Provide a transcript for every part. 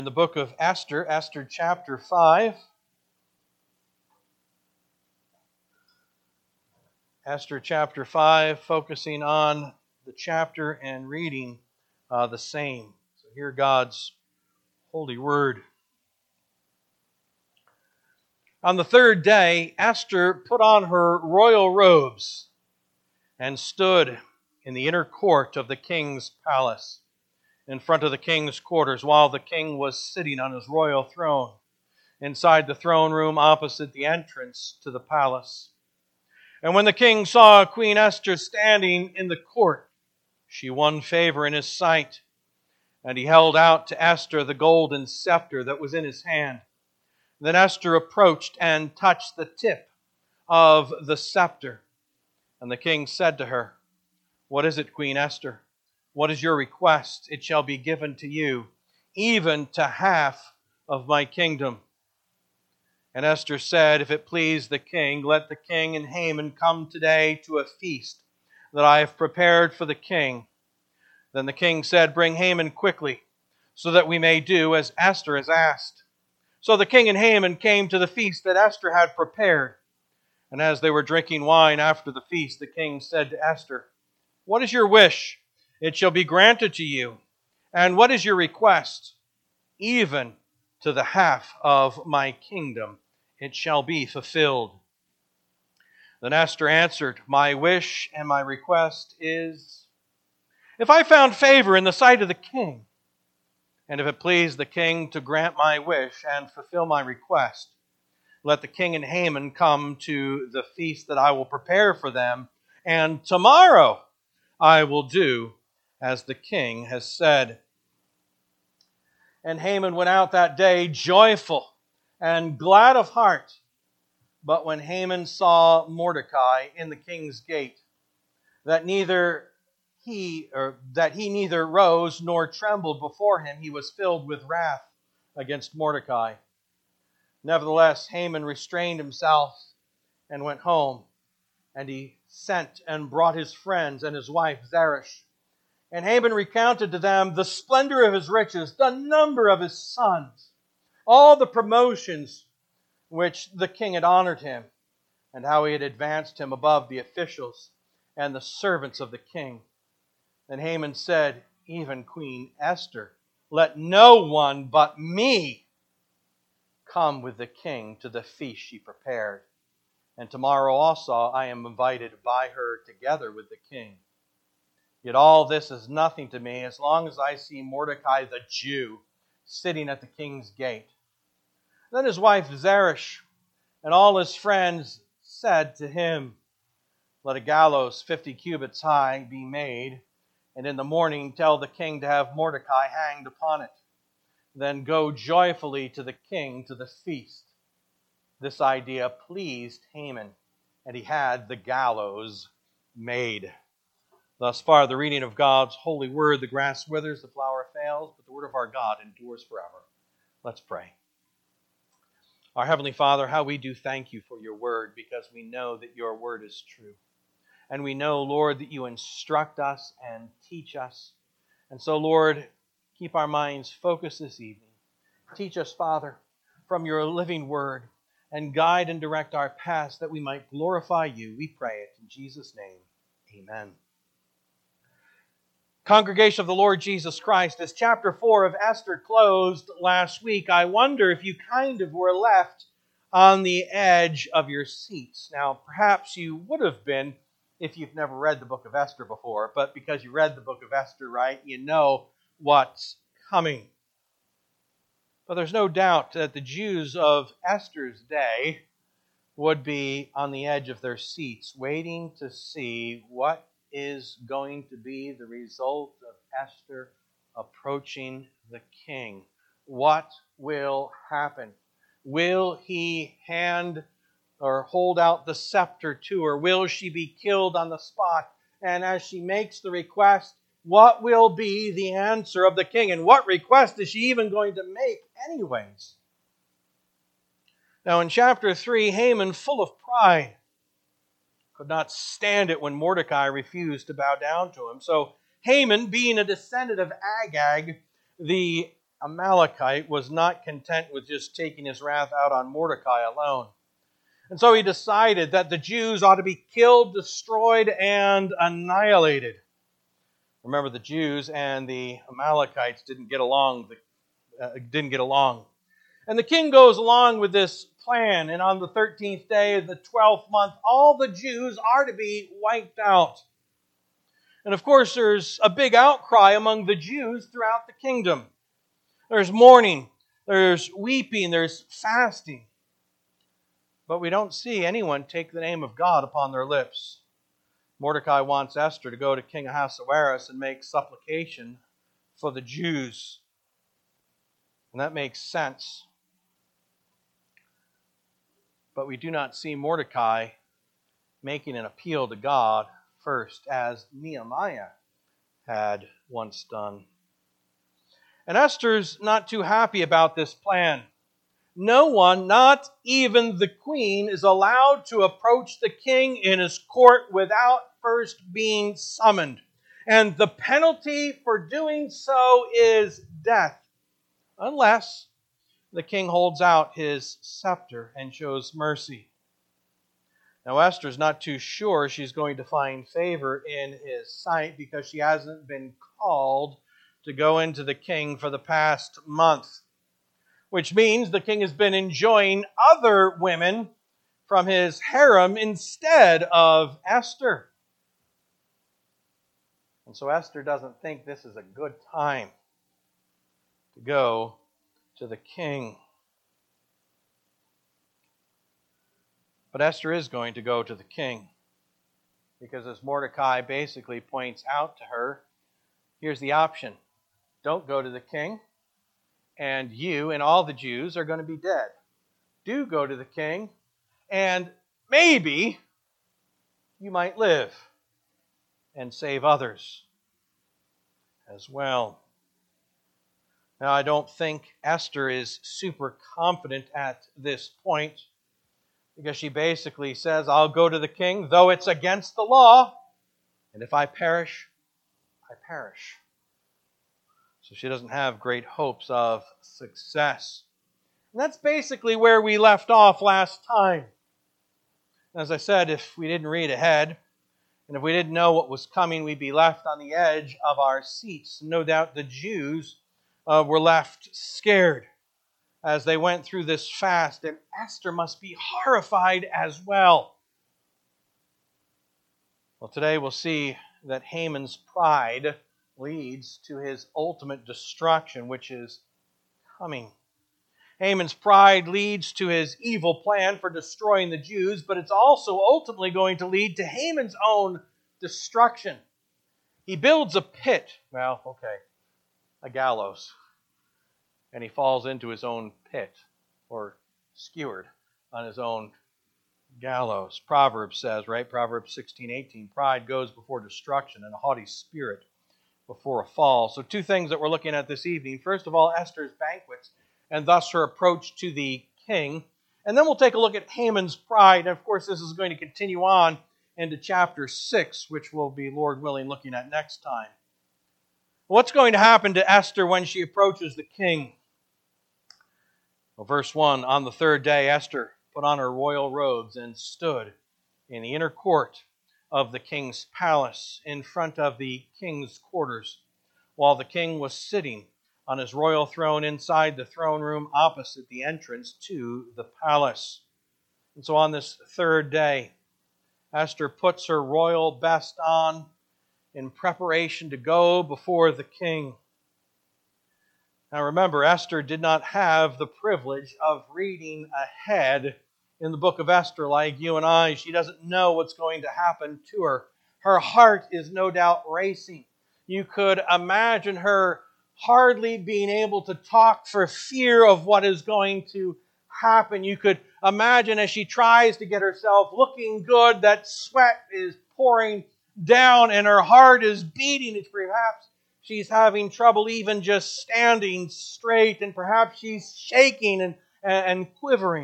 In the book of Esther, Esther chapter 5. Esther chapter 5, focusing on the chapter and reading the same. So hear God's holy word. On the third day, Esther put on her royal robes and stood in the inner court of the king's palace, in front of the king's quarters, while the king was sitting on his royal throne, inside the throne room opposite the entrance to the palace. And when the king saw Queen Esther standing in the court, she won favor in his sight. And he held out to Esther the golden scepter that was in his hand. Then Esther approached and touched the tip of the scepter. And the king said to her, "What is it, Queen Esther? What is your request? It shall be given to you, even to half of my kingdom." And Esther said, "If it please the king, let the king and Haman come today to a feast that I have prepared for the king." Then the king said, "Bring Haman quickly, so that we may do as Esther has asked." So the king and Haman came to the feast that Esther had prepared. And as they were drinking wine after the feast, the king said to Esther, "What is your wish? It shall be granted to you. And what is your request? Even to the half of my kingdom it shall be fulfilled." Then Esther answered, "My wish and my request is, if I found favor in the sight of the king, and if it please the king to grant my wish and fulfill my request, let the king and Haman come to the feast that I will prepare for them, and tomorrow I will do as the king has said." And Haman went out that day joyful and glad of heart. But when Haman saw Mordecai in the king's gate, that he neither rose nor trembled before him, he was filled with wrath against Mordecai. Nevertheless, Haman restrained himself and went home, and he sent and brought his friends and his wife Zeresh. And Haman recounted to them the splendor of his riches, the number of his sons, all the promotions which the king had honored him, and how he had advanced him above the officials and the servants of the king. Then Haman said, "Even Queen Esther, let no one but me come with the king to the feast she prepared. And tomorrow also I am invited by her together with the king. Yet all this is nothing to me as long as I see Mordecai the Jew sitting at the king's gate." Then his wife Zeresh and all his friends said to him, "Let a gallows 50 cubits high be made, and in the morning tell the king to have Mordecai hanged upon it. Then go joyfully to the king to the feast." This idea pleased Haman, and he had the gallows made. Thus far, the reading of God's holy word. The grass withers, the flower fails, but the word of our God endures forever. Let's pray. Our Heavenly Father, how we do thank you for your word, because we know that your word is true. And we know, Lord, that you instruct us and teach us. And so, Lord, keep our minds focused this evening. Teach us, Father, from your living word, and guide and direct our paths that we might glorify you. We pray it in Jesus' name. Amen. Congregation of the Lord Jesus Christ, as chapter 4 of Esther closed last week, I wonder if you kind of were left on the edge of your seats. Now, perhaps you would have been if you've never read the book of Esther before, but because you read the book of Esther, right, you know what's coming. But there's no doubt that the Jews of Esther's day would be on the edge of their seats, waiting to see what is going to be the result of Esther approaching the king. What will happen? Will he hand or hold out the scepter to her? Will she be killed on the spot? And as she makes the request, what will be the answer of the king? And what request is she even going to make anyways? Now in chapter 3, Haman, full of pride, could not stand it when Mordecai refused to bow down to him. So Haman, being a descendant of Agag, the Amalekite was not content with just taking his wrath out on Mordecai alone. And so he decided that the Jews ought to be killed, destroyed, and annihilated. Remember, the Jews and the Amalekites didn't get along. And the king goes along with this plan, and on the 13th day of the 12th month, all the Jews are to be wiped out. And of course, there's a big outcry among the Jews throughout the kingdom. There's mourning, there's weeping, there's fasting. But we don't see anyone take the name of God upon their lips. Mordecai wants Esther to go to King Ahasuerus and make supplication for the Jews. And that makes sense. But we do not see Mordecai making an appeal to God first, as Nehemiah had once done. And Esther's not too happy about this plan. No one, not even the queen, is allowed to approach the king in his court without first being summoned. And the penalty for doing so is death, unless the king holds out his scepter and shows mercy. Now, Esther's not too sure she's going to find favor in his sight because she hasn't been called to go into the king for the past month, which means the king has been enjoying other women from his harem instead of Esther. And so Esther doesn't think this is a good time to go to the king. But Esther is going to go to the king, because as Mordecai basically points out to her, here's the option. Don't go to the king, and you and all the Jews are going to be dead. Do go to the king, and maybe you might live and save others as well. Now, I don't think Esther is super confident at this point, because she basically says, I'll go to the king, though it's against the law, and if I perish, I perish. So she doesn't have great hopes of success. And that's basically where we left off last time. As I said, if we didn't read ahead, and if we didn't know what was coming, we'd be left on the edge of our seats. No doubt the Jews were left scared as they went through this fast, and Esther must be horrified as well. Well, today we'll see that Haman's pride leads to his ultimate destruction, which is coming. Haman's pride leads to his evil plan for destroying the Jews, but it's also ultimately going to lead to Haman's own destruction. He builds a pit, a gallows, and he falls into his own pit, or skewered on his own gallows. Proverbs says, right? Proverbs 16:18, pride goes before destruction and a haughty spirit before a fall. So two things that we're looking at this evening. First of all, Esther's banquets, and thus her approach to the king. And then we'll take a look at Haman's pride. And of course, this is going to continue on into chapter 6, which we'll be, Lord willing, looking at next time. What's going to happen to Esther when she approaches the king? Well, verse 1, on the third day, Esther put on her royal robes and stood in the inner court of the king's palace in front of the king's quarters, while the king was sitting on his royal throne inside the throne room opposite the entrance to the palace. And so on this third day, Esther puts her royal best on in preparation to go before the king. Now remember, Esther did not have the privilege of reading ahead in the book of Esther like you and I. She doesn't know what's going to happen to her. Her heart is no doubt racing. You could imagine her hardly being able to talk for fear of what is going to happen. You could imagine as she tries to get herself looking good, that sweat is pouring down and her heart is beating. It's perhaps she's having trouble even just standing straight, and perhaps she's shaking and quivering.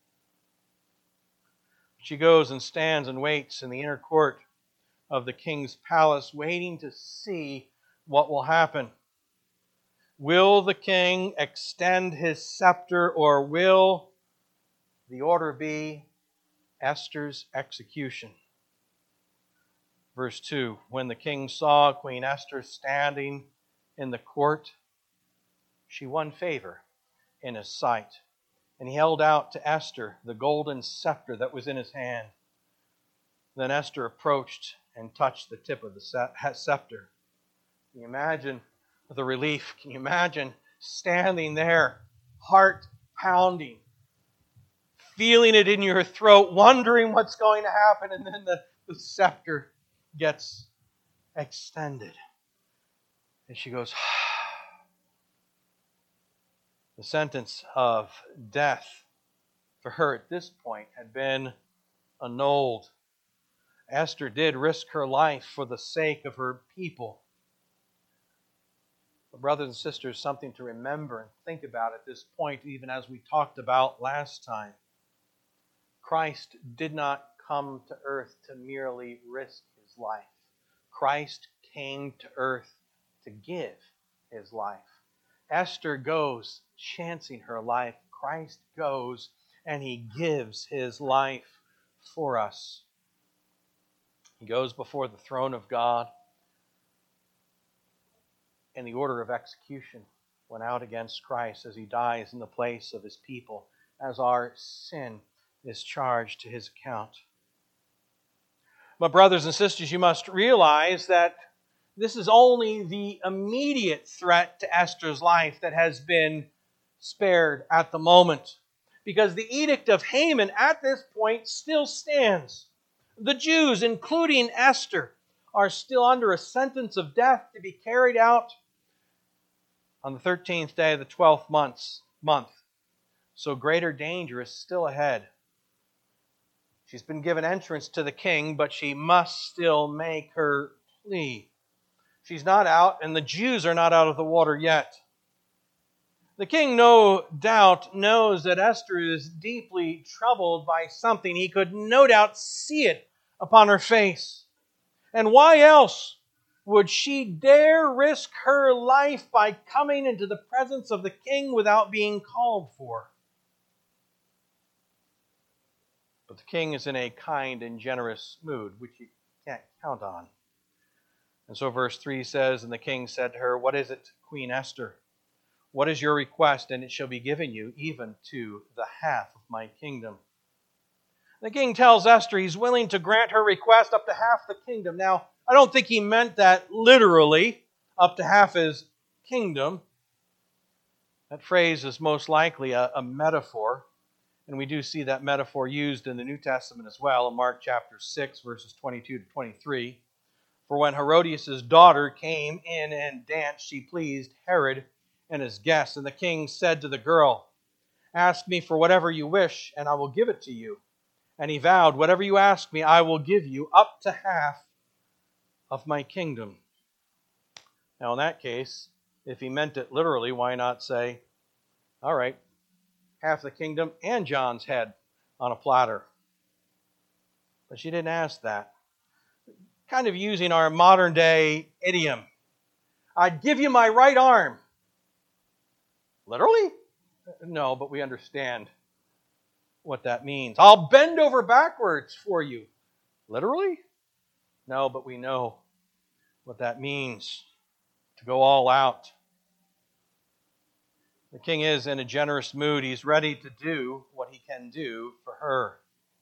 She goes and stands and waits in the inner court of the king's palace, waiting to see what will happen. Will the king extend his scepter, or will the order be Esther's execution? Verse 2, when the king saw Queen Esther standing in the court, she won favor in his sight. And he held out to Esther the golden scepter that was in his hand. Then Esther approached and touched the tip of the scepter. Can you imagine the relief? Can you imagine standing there, heart pounding, feeling it in your throat, wondering what's going to happen, and then the scepter gets extended. And she goes, the sentence of death for her at this point had been annulled. Esther did risk her life for the sake of her people. But brothers and sisters, something to remember and think about at this point, even as we talked about last time. Christ did not come to earth to merely risk his life. Christ came to earth to give his life. Esther goes chancing her life. Christ goes and he gives his life for us. He goes before the throne of God, and the order of execution went out against Christ as he dies in the place of his people, as our sin is charged to his account. But brothers and sisters, you must realize that this is only the immediate threat to Esther's life that has been spared at the moment, because the edict of Haman at this point still stands. The Jews, including Esther, are still under a sentence of death to be carried out on the 13th day of the 12th month. So greater danger is still ahead. She's been given entrance to the king, but she must still make her plea. She's not out, and the Jews are not out of the water yet. The king, no doubt, knows that Esther is deeply troubled by something. He could no doubt see it upon her face. And why else would she dare risk her life by coming into the presence of the king without being called for? But the king is in a kind and generous mood, which you can't count on. And so verse 3 says, and the king said to her, what is it, Queen Esther? What is your request? And it shall be given you, even to the half of my kingdom. The king tells Esther he's willing to grant her request up to half the kingdom. Now, I don't think he meant that literally, up to half his kingdom. That phrase is most likely a metaphor. And we do see that metaphor used in the New Testament as well, in Mark chapter 6, verses 22 to 23. For when Herodias' daughter came in and danced, she pleased Herod and his guests. And the king said to the girl, ask me for whatever you wish, and I will give it to you. And he vowed, whatever you ask me, I will give you, up to half of my kingdom. Now in that case, if he meant it literally, why not say, all right, half the kingdom and John's head on a platter? But she didn't ask that. Kind of using our modern day idiom. I'd give you my right arm. Literally? No, but we understand what that means. I'll bend over backwards for you. Literally? No, but we know what that means. To go all out. The king is in a generous mood. He's ready to do what he can do for her.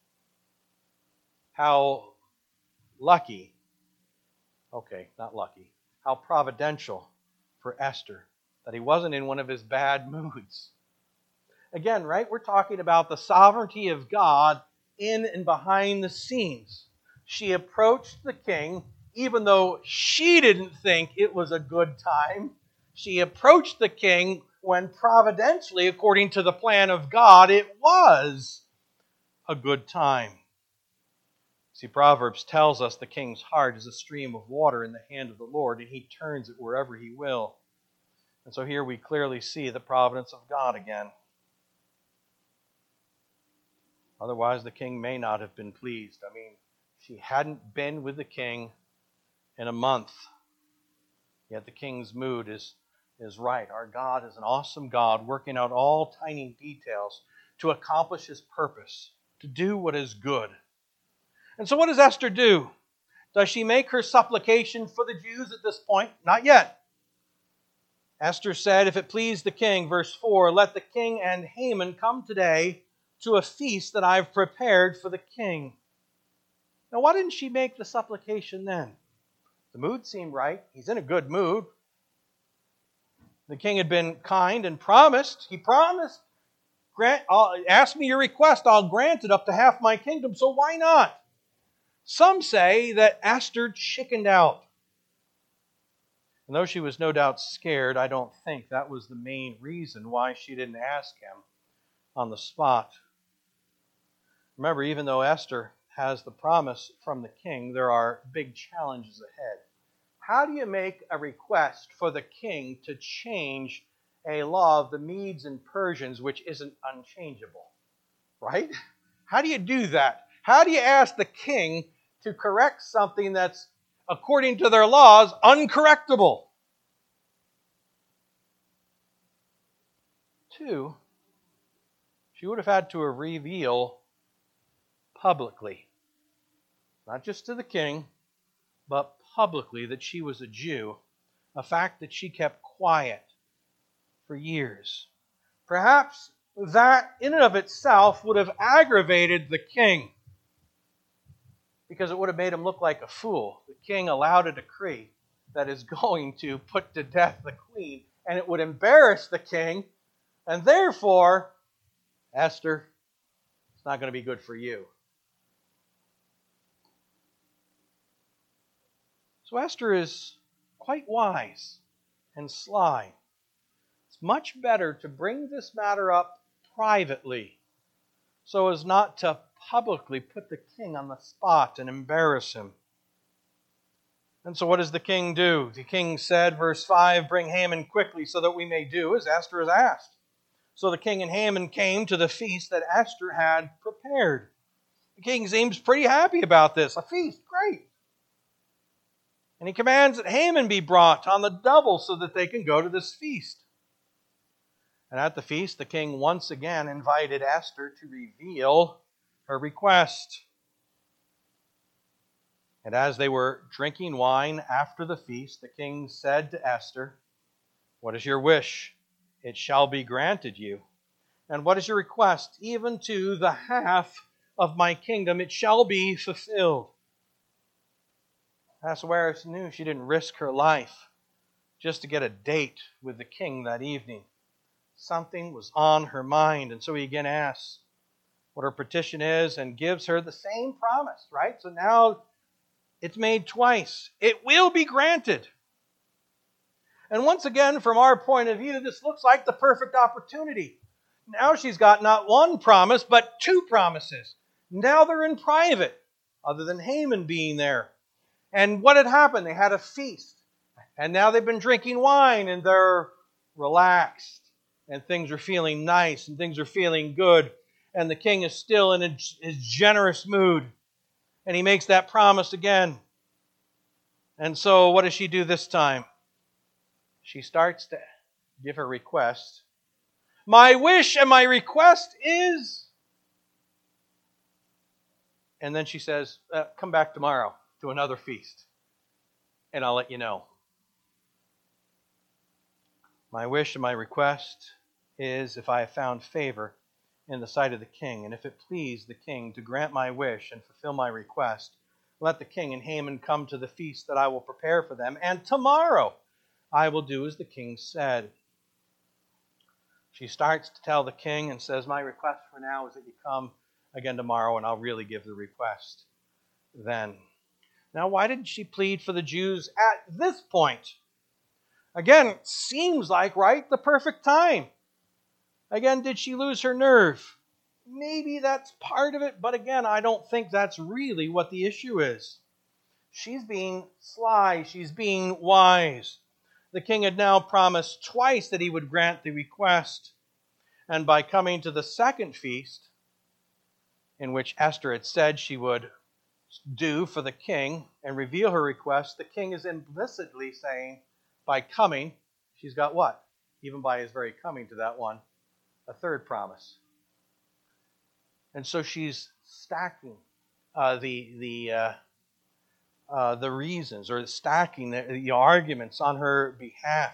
How lucky. Okay, not lucky. How providential for Esther that he wasn't in one of his bad moods. Again, right, we're talking about the sovereignty of God in and behind the scenes. She approached the king, even though she didn't think it was a good time. She approached the king when providentially, according to the plan of God, it was a good time. See, Proverbs tells us the king's heart is a stream of water in the hand of the Lord, and he turns it wherever he will. And so here we clearly see the providence of God again. Otherwise, the king may not have been pleased. I mean, she hadn't been with the king in a month. Yet the king's mood is is right. Our God is an awesome God, working out all tiny details to accomplish His purpose, to do what is good. And so what does Esther do? Does she make her supplication for the Jews at this point? Not yet. Esther said, if it please the king, verse 4, let the king and Haman come today to a feast that I've prepared for the king. Now, why didn't she make the supplication then? The mood seemed right. He's in a good mood. The king had been kind and promised. He promised, ask me your request, I'll grant it up to half my kingdom, so why not? Some say that Esther chickened out. And though she was no doubt scared, I don't think that was the main reason why she didn't ask him on the spot. Remember, even though Esther has the promise from the king, there are big challenges ahead. How do you make a request for the king to change a law of the Medes and Persians which isn't unchangeable? Right? How do you do that? How do you ask the king to correct something that's, according to their laws, uncorrectable? 2, she would have had to reveal publicly, not just to the king, but publicly, that she was a Jew, a fact that she kept quiet for years. Perhaps that in and of itself would have aggravated the king, because it would have made him look like a fool. The king allowed a decree that is going to put to death the queen, and it would embarrass the king, and therefore, Esther, it's not going to be good for you. So Esther is quite wise and sly. It's much better to bring this matter up privately so as not to publicly put the king on the spot and embarrass him. And so what does the king do? The king said, verse 5, bring Haman quickly so that we may do as Esther has asked. So the king and Haman came to the feast that Esther had prepared. The king seems pretty happy about this. A feast, great. And he commands that Haman be brought on the double so that they can go to this feast. And at the feast, the king once again invited Esther to reveal her request. And as they were drinking wine after the feast, the king said to Esther, what is your wish? It shall be granted you. And what is your request? Even to the half of my kingdom, it shall be fulfilled. Ahasuerus knew she didn't risk her life just to get a date with the king that evening. Something was on her mind, and so he again asks what her petition is and gives her the same promise, right? So now it's made twice. It will be granted. And once again, from our point of view, this looks like the perfect opportunity. Now she's got not one promise, but 2 promises. Now they're in private, other than Haman being there. And what had happened? They had a feast. And now they've been drinking wine, and they're relaxed. And things are feeling nice, and things are feeling good. And the king is still in his generous mood. And he makes that promise again. And so what does she do this time? She starts to give her request. My wish and my request is... And then she says, come back tomorrow to another feast, and I'll let you know. My wish and my request is, if I have found favor in the sight of the king, and if it please the king to grant my wish and fulfill my request, let the king and Haman come to the feast that I will prepare for them, and tomorrow I will do as the king said. She starts to tell the king and says, my request for now is that you come again tomorrow, and I'll really give the request then. Now, why did she plead for the Jews at this point? Again, it seems like, right, the perfect time. Again, did she lose her nerve? Maybe that's part of it, but again, I don't think that's really what the issue is. She's being sly. She's being wise. The king had now promised twice that he would grant the request. And by coming to the second feast, in which Esther had said she would do for the king and reveal her request, the king is implicitly saying, by coming, she's got what? Even by his very coming to that one, a third promise. And so she's stacking the reasons, or stacking the arguments on her behalf.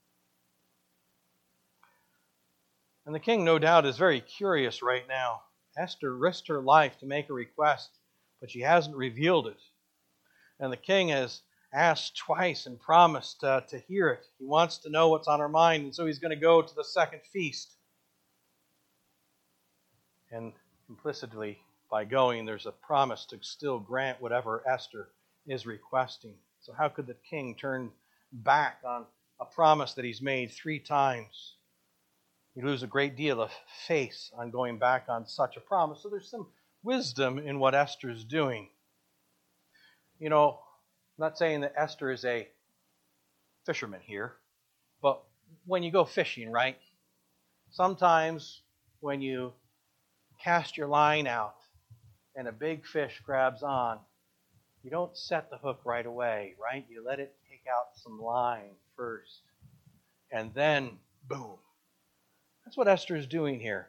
And the king, no doubt, is very curious right now. Esther risked her life to make a request, but she hasn't revealed it. And the king has asked twice and promised to hear it. He wants to know what's on her mind, and so he's going to go to the second feast. And implicitly, by going, there's a promise to still grant whatever Esther is requesting. So how could the king turn back on a promise that he's made 3 times? You lose a great deal of faith on going back on such a promise. So there's some wisdom in what Esther's doing. You know, I'm not saying that Esther is a fisherman here, but when you go fishing, right? Sometimes when you cast your line out and a big fish grabs on, you don't set the hook right away, right? You let it take out some line first, and then boom. That's what Esther is doing here.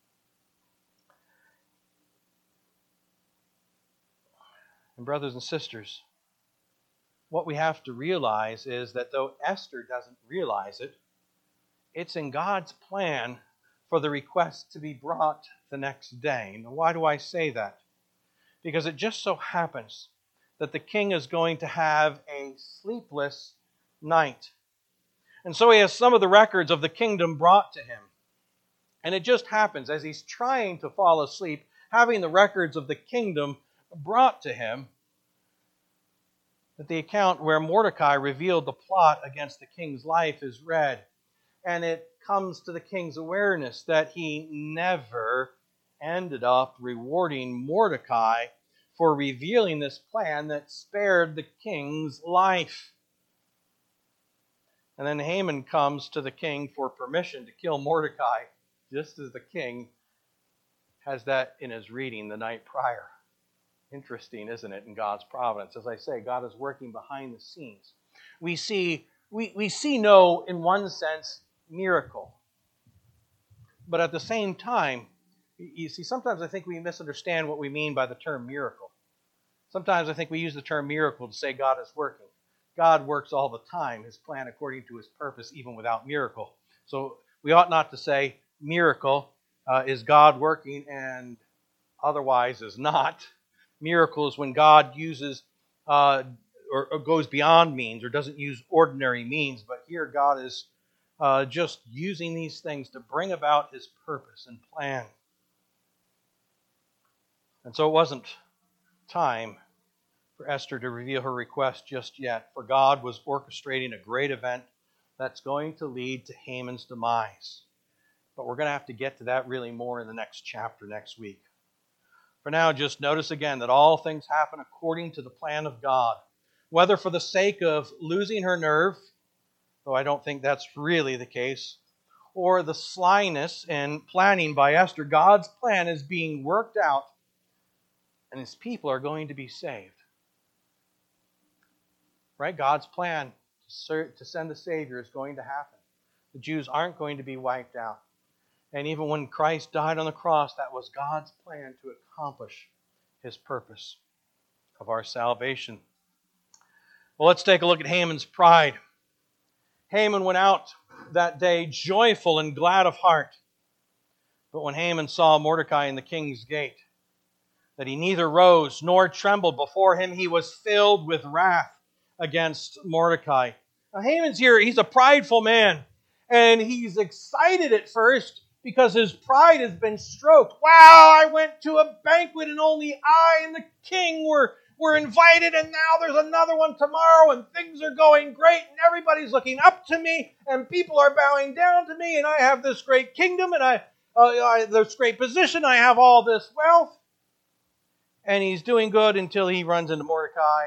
And brothers and sisters, what we have to realize is that though Esther doesn't realize it, it's in God's plan for the request to be brought the next day. Now, why do I say that? Because it just so happens that the king is going to have a sleepless night. And so he has some of the records of the kingdom brought to him. And it just happens, as he's trying to fall asleep, having the records of the kingdom brought to him, that the account where Mordecai revealed the plot against the king's life is read. And it comes to the king's awareness that he never ended up rewarding Mordecai for revealing this plan that spared the king's life. And then Haman comes to the king for permission to kill Mordecai, just as the king has that in his reading the night prior. Interesting, isn't it, in God's providence? As I say, God is working behind the scenes. We see no, in one sense, miracle. But at the same time, you see, sometimes I think we misunderstand what we mean by the term miracle. Sometimes I think we use the term miracle to say God is working. God works all the time, His plan according to His purpose, even without miracle. So we ought not to say miracle is God working and otherwise is not. Miracle is when God uses or goes beyond means or doesn't use ordinary means. But here God is just using these things to bring about His purpose and plan. And so it wasn't time for Esther to reveal her request just yet, for God was orchestrating a great event that's going to lead to Haman's demise. But we're going to have to get to that really more in the next chapter next week. For now, just notice again that all things happen according to the plan of God, whether for the sake of losing her nerve, though I don't think that's really the case, or the slyness and planning by Esther. God's plan is being worked out, and His people are going to be saved. Right? God's plan to send the Savior is going to happen. The Jews aren't going to be wiped out. And even when Christ died on the cross, that was God's plan to accomplish His purpose of our salvation. Well, let's take a look at Haman's pride. Haman went out that day joyful and glad of heart. But when Haman saw Mordecai in the king's gate, that he neither rose nor trembled before him, he was filled with wrath against Mordecai. Now Haman's here, he's a prideful man. And he's excited at first because his pride has been stroked. Wow, I went to a banquet and only I and the king were invited, and now there's another one tomorrow, and things are going great, and everybody's looking up to me, and people are bowing down to me, and I have this great kingdom, and I this great position, I have all this wealth. And he's doing good until he runs into Mordecai.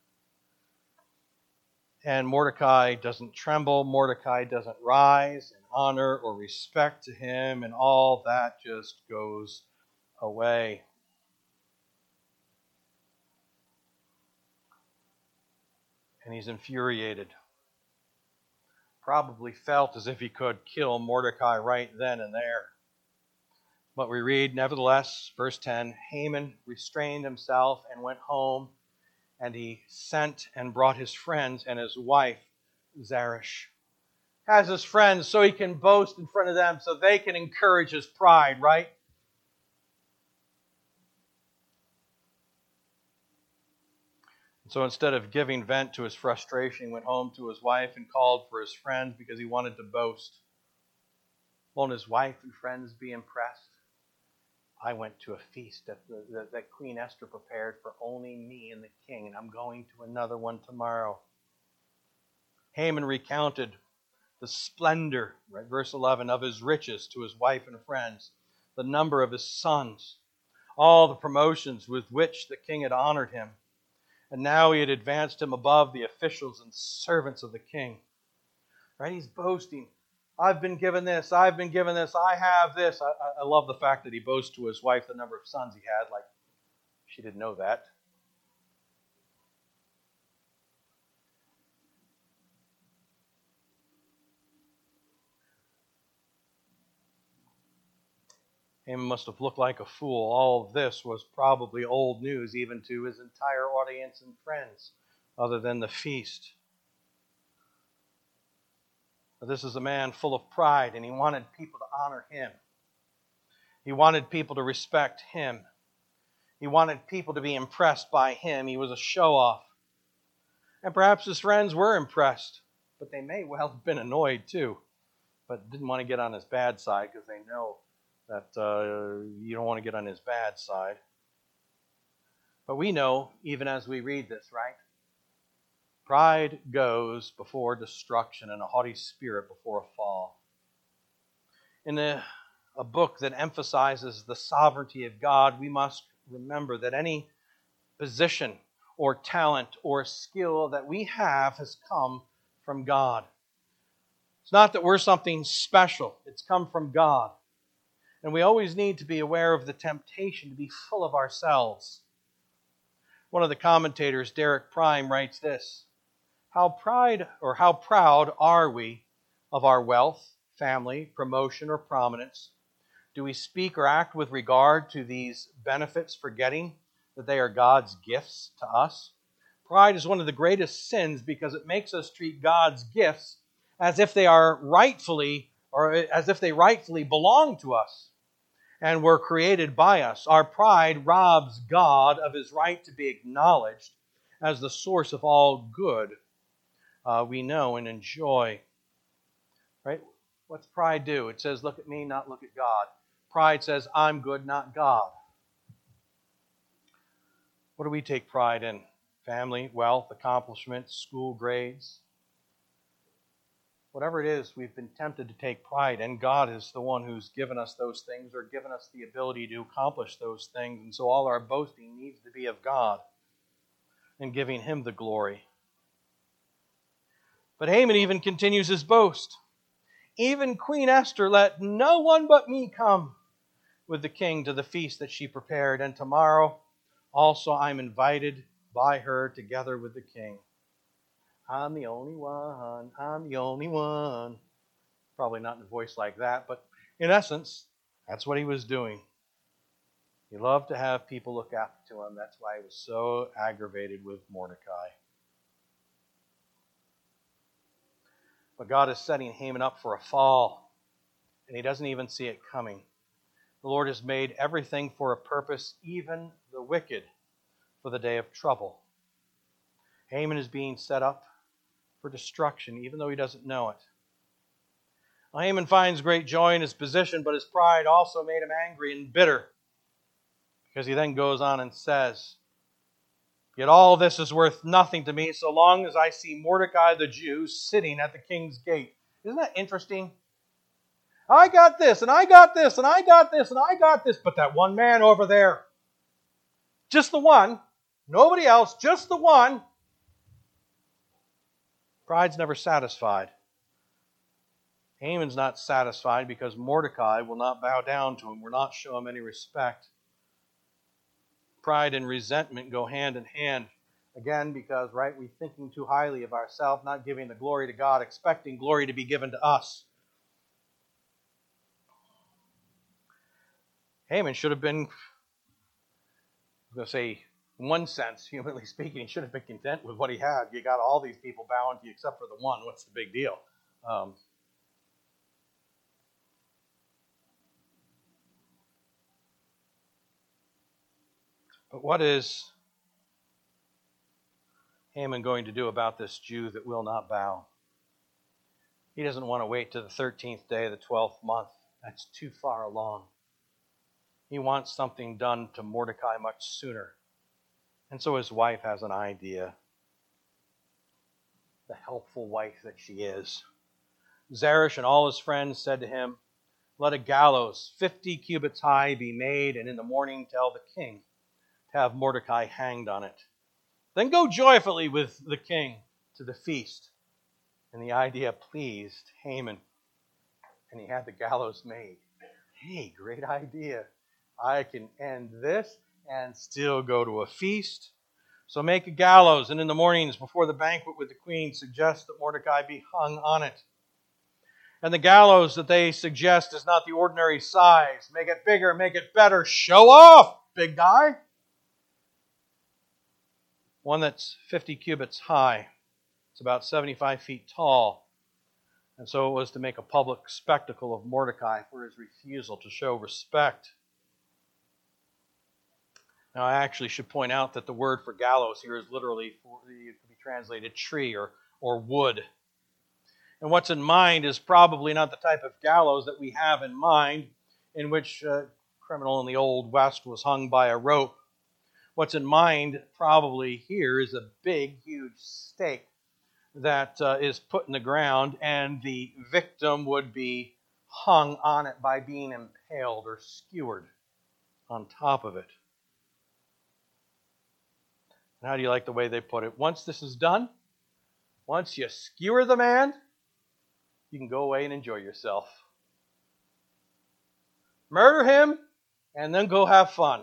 And Mordecai doesn't tremble. Mordecai doesn't rise in honor or respect to him. And all that just goes away. And he's infuriated. probably felt as if he could kill Mordecai right then and there. But we read, nevertheless, verse 10, Haman restrained himself and went home, and he sent and brought his friends and his wife, Zeresh. Has his friends so he can boast in front of them, so they can encourage his pride, right? So instead of giving vent to his frustration, he went home to his wife and called for his friends because he wanted to boast. Won't his wife and friends be impressed? I went to a feast that Queen Esther prepared for only me and the king, and I'm going to another one tomorrow. Haman recounted the splendor, right, verse 11, of his riches to his wife and friends, the number of his sons, all the promotions with which the king had honored him. And now he had advanced him above the officials and servants of the king. Right? He's boasting. I've been given this. I've been given this. I have this. I love the fact that he boasts to his wife the number of sons he had. Like, she didn't know that. Haman must have looked like a fool. All of this was probably old news even to his entire audience and friends, other than the feast. But this is a man full of pride, and he wanted people to honor him. He wanted people to respect him. He wanted people to be impressed by him. He was a show-off. And perhaps his friends were impressed, but they may well have been annoyed too, but didn't want to get on his bad side because they know that you don't want to get on his bad side. But we know, even as we read this, right? Pride goes before destruction, and a haughty spirit before a fall. In a book that emphasizes the sovereignty of God, we must remember that any position or talent or skill that we have has come from God. It's not that we're something special. It's come from God. And we always need to be aware of the temptation to be full of ourselves. One of the commentators, Derek Prime, writes this: how proud are we of our wealth, family, promotion, or prominence? Do we speak or act with regard to these benefits, forgetting that they are God's gifts to us? Pride is one of the greatest sins because it makes us treat God's gifts as if they are rightfully, or as if they rightfully belong to us and were created by us. Our pride robs God of his right to be acknowledged as the source of all good we know and enjoy. Right? What's pride do? It says, look at me, not look at God. Pride says, I'm good, not God. What do we take pride in? Family, wealth, accomplishments, school grades. Whatever it is, we've been tempted to take pride, and God is the one who's given us those things or given us the ability to accomplish those things. And so all our boasting needs to be of God and giving him the glory. But Haman even continues his boast. Even Queen Esther let no one but me come with the king to the feast that she prepared, and tomorrow also I'm invited by her together with the king. I'm the only one, I'm the only one. Probably not in a voice like that, but in essence, that's what he was doing. He loved to have people look up to him. That's why he was so aggravated with Mordecai. But God is setting Haman up for a fall, and he doesn't even see it coming. The Lord has made everything for a purpose, even the wicked, for the day of trouble. Haman is being set up for destruction, even though he doesn't know it. Well, Haman finds great joy in his position, but his pride also made him angry and bitter, because he then goes on and says, yet all this is worth nothing to me so long as I see Mordecai the Jew sitting at the king's gate. Isn't that interesting? I got this, and I got this, and I got this, and I got this, but that one man over there, just the one, nobody else, just the one. Pride's never satisfied. Haman's not satisfied because Mordecai will not bow down to him, will not show him any respect. Pride and resentment go hand in hand. Again, because, right, we're thinking too highly of ourselves, not giving the glory to God, expecting glory to be given to us. Haman should have been, I was going to say, in one sense, humanly speaking, he should have been content with what he had. You got all these people bowing to you except for the one. What's the big deal? But what is Haman going to do about this Jew that will not bow? He doesn't want to wait to the 13th day of the 12th month. That's too far along. He wants something done to Mordecai much sooner. And so his wife has an idea. The helpful wife that she is. Zeresh and all his friends said to him, "Let a gallows 50 cubits high be made, and in the morning tell the king to have Mordecai hanged on it. Then go joyfully with the king to the feast." And the idea pleased Haman, and he had the gallows made. Hey, great idea. I can end this and still go to a feast. So make a gallows, and in the mornings before the banquet with the queen, suggest that Mordecai be hung on it. And the gallows that they suggest is not the ordinary size. Make it bigger, make it better. Show off, big guy. One that's 50 cubits high. It's about 75 feet tall. And so it was to make a public spectacle of Mordecai for his refusal to show respect. Now, I actually should point out that the word for gallows here is literally, it could be translated tree or wood. And what's in mind is probably not the type of gallows that we have in mind, in which a criminal in the Old West was hung by a rope. What's in mind probably here is a big, huge stake that is put in the ground, and the victim would be hung on it by being impaled or skewered on top of it. And how do you like the way they put it? Once this is done, once you skewer the man, you can go away and enjoy yourself. Murder him, and then go have fun.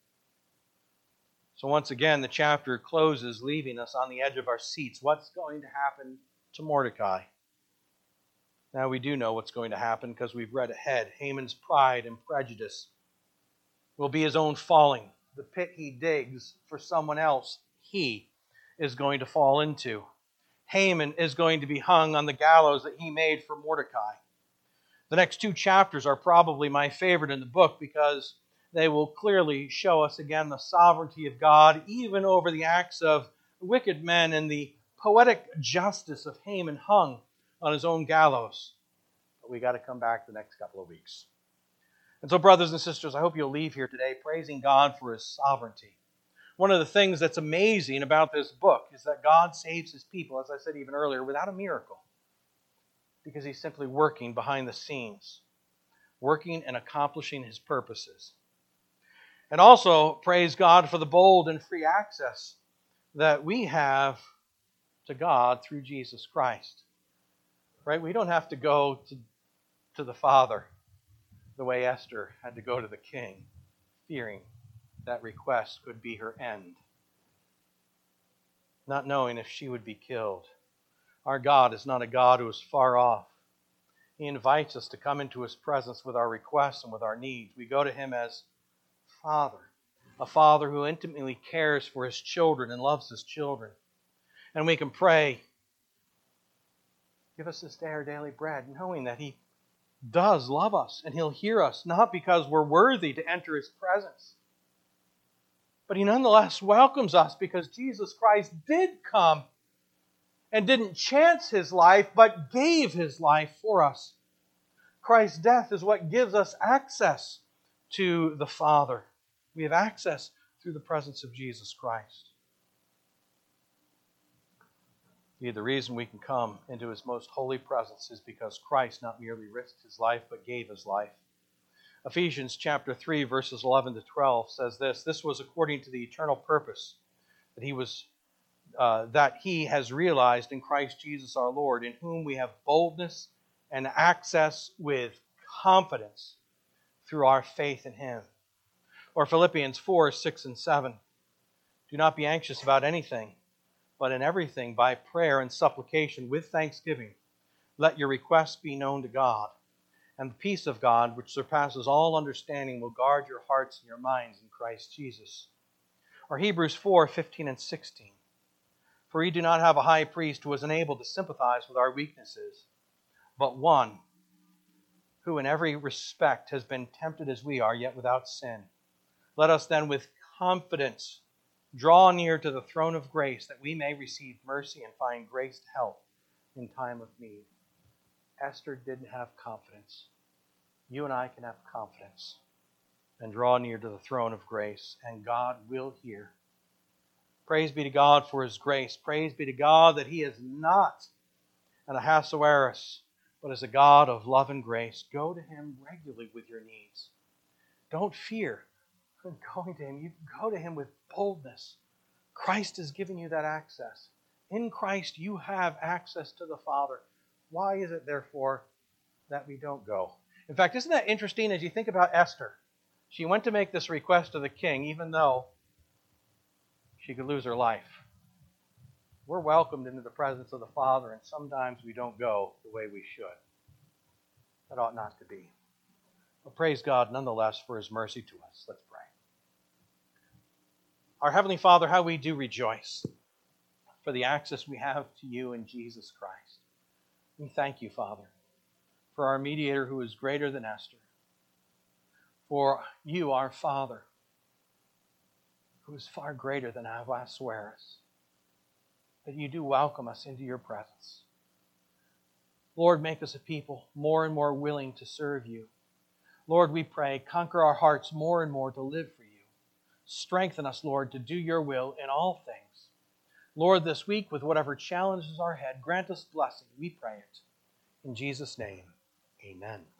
So once again, the chapter closes, leaving us on the edge of our seats. What's going to happen to Mordecai? Now we do know what's going to happen because we've read ahead. Haman's pride and prejudice will be his own falling. The pit he digs for someone else, he is going to fall into. Haman is going to be hung on the gallows that he made for Mordecai. The next 2 chapters are probably my favorite in the book because they will clearly show us again the sovereignty of God, even over the acts of wicked men and the poetic justice of Haman hung on his own gallows. But we got to come back the next couple of weeks. And so, brothers and sisters, I hope you'll leave here today praising God for His sovereignty. One of the things that's amazing about this book is that God saves His people, as I said even earlier, without a miracle. Because He's simply working behind the scenes, working and accomplishing His purposes. And also, praise God for the bold and free access that we have to God through Jesus Christ. Right? We don't have to go to the Father the way Esther had to go to the king, fearing that request could be her end, not knowing if she would be killed. Our God is not a God who is far off. He invites us to come into His presence with our requests and with our needs. We go to Him as Father, a Father who intimately cares for His children and loves His children. And we can pray, "Give us this day our daily bread," knowing that He does love us and He'll hear us, not because we're worthy to enter His presence, but He nonetheless welcomes us because Jesus Christ did come and didn't chance His life, but gave His life for us. Christ's death is what gives us access to the Father. We have access through the presence of Jesus Christ. Indeed, the reason we can come into His most holy presence is because Christ not merely risked His life, but gave His life. Ephesians chapter 3, verses 11 to 12 says this: "This was according to the eternal purpose that He has realized in Christ Jesus our Lord, in whom we have boldness and access with confidence through our faith in Him." Or Philippians 4, 6 and 7. "Do not be anxious about anything, but in everything by prayer and supplication with thanksgiving, let your requests be known to God. And the peace of God, which surpasses all understanding, will guard your hearts and your minds in Christ Jesus. Or Hebrews 4:15 and 16. For we do not have a high priest who is unable to sympathize with our weaknesses, but one who in every respect has been tempted as we are, yet without sin. Let us then with confidence draw near to the throne of grace, that we may receive mercy and find grace to help in time of need. Esther didn't have confidence. You and I can have confidence and draw near to the throne of grace, and God will hear. Praise be to God for His grace. Praise be to God that He is not an Ahasuerus, but is a God of love and grace. Go to Him regularly with your needs. Don't fear going to Him. You go to Him with boldness. Christ has given you that access. In Christ you have access to the Father. Why is it, therefore, that we don't go? In fact, isn't that interesting as you think about Esther? She went to make this request to the king, even though she could lose her life. We're welcomed into the presence of the Father, and sometimes we don't go the way we should. That ought not to be. But praise God nonetheless for His mercy to us. Let's pray. Our Heavenly Father, how we do rejoice for the access we have to You in Jesus Christ. We thank You, Father, for our mediator who is greater than Esther, for You, our Father, who is far greater than Ahasuerus, that You do welcome us into Your presence. Lord, make us a people more and more willing to serve You. Lord, we pray, conquer our hearts more and more to live for You. Strengthen us, Lord, to do Your will in all things. Lord, this week, with whatever challenges are ahead, grant us blessing, we pray it. In Jesus' name, amen.